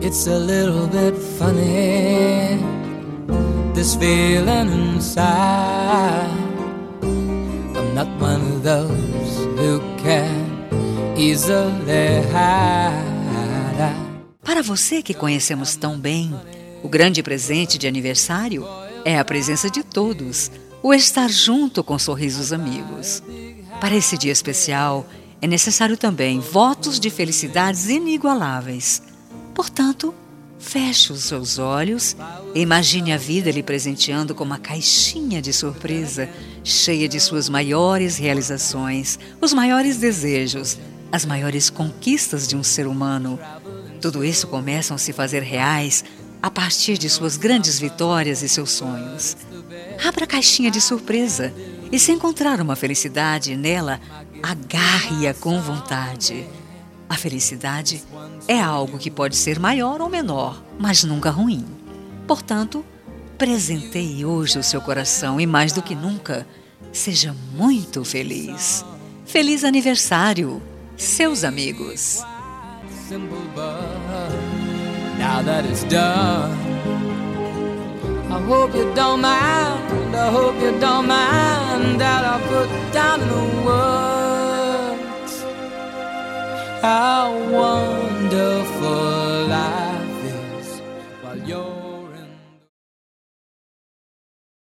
It's a little bit funny, this feeling inside. I'm not one of those who can easily hide. Para você que conhecemos tão bem, o grande presente de aniversário é a presença de todos, o estar junto com sorrisos amigos. Para esse dia especial, é necessário também votos de felicidades inigualáveis. Portanto, feche os seus olhos e imagine a vida lhe presenteando com uma caixinha de surpresa, cheia de suas maiores realizações, os maiores desejos, as maiores conquistas de um ser humano. Tudo isso começa a se fazer reais a partir de suas grandes vitórias e seus sonhos. Abra a caixinha de surpresa e, se encontrar uma felicidade nela, agarre-a com vontade. A felicidade é algo que pode ser maior ou menor, mas nunca ruim. Portanto, presenteie hoje o seu coração e, mais do que nunca, seja muito feliz. Feliz aniversário, seus amigos. Now that it's done, I hope you don't mind, I hope you don't mind that I put down in the words